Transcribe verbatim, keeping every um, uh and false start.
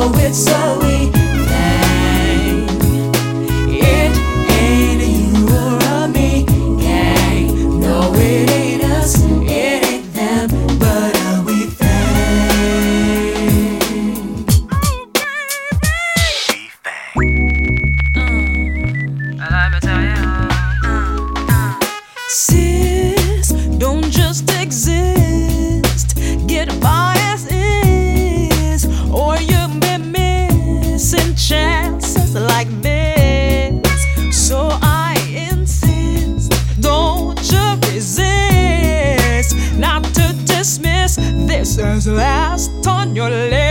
know it's a we thing. It ain't you or a me gang. No, it ain't us, it ain't them, but a we thing. Let me tell you. Sis, don't just exist. Get by as is, or you'll be missing chances like this. So I insist, don't you resist, not to dismiss this as last on your list.